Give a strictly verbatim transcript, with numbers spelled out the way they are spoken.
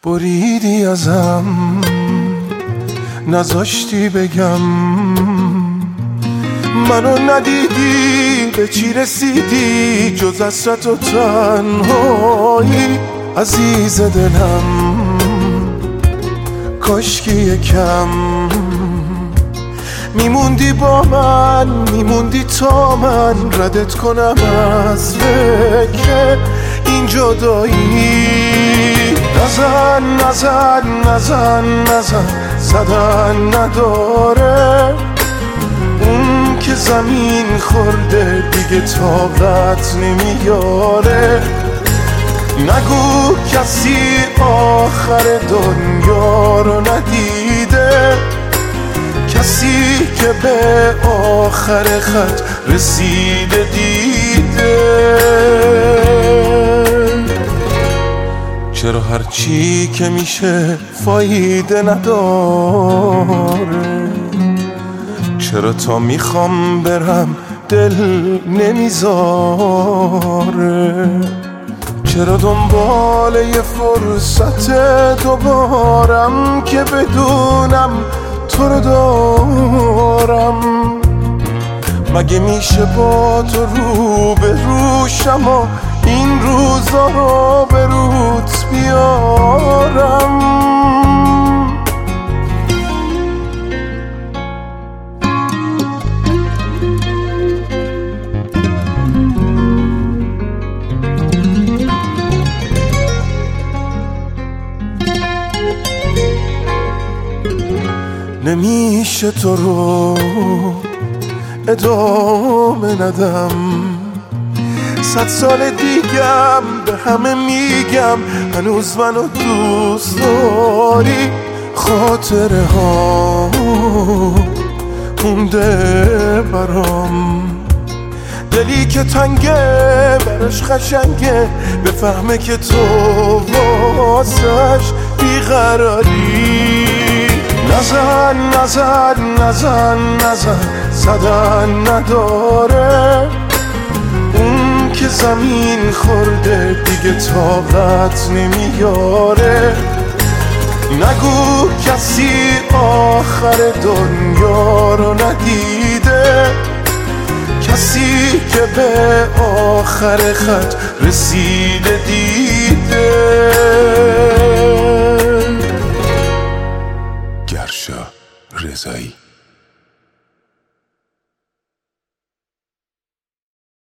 بریدی ازم، نذاشتی بگم، منو ندیدی به چی رسیدی جز حسرت و تنهایی. عزیز دلم کاشکی یکم میموندی با من، میموندی تا من ردت کنم از فکر این جدایی. نزن نزن نزن نزن زدن نداره، اون که زمین خورده دیگه طاقت نمیاره. نگو کسی آخر دنیا رو ندیده، کسی که به آخر خط رسیده دیده. چرا هرچی که میشه فایده نداره؟ چرا تا میخوام برم دل نمیذاره؟ چرا دنبال یه فرصت دوبارم که بدونم تو رو دارم؟ مگه میشه با تو رو به روشم و این روزا رو به روت بیارم؟ نمیشه تو رو ادامه ندم، صد سال دیگم به همه میگم هنوز منو دوست داری. خاطره ها مونده برام، دلی که تنگه برش خشنگه بفهمه که تو واسش بیقراری. نزن نزن نزن نزن زدن نداره، اون که زمین خورده دیگه طاقت نمیاره. نگو کسی آخر دنیا رو ندیده، کسی که به آخر خط رسیده دیده. گرشا رضایی.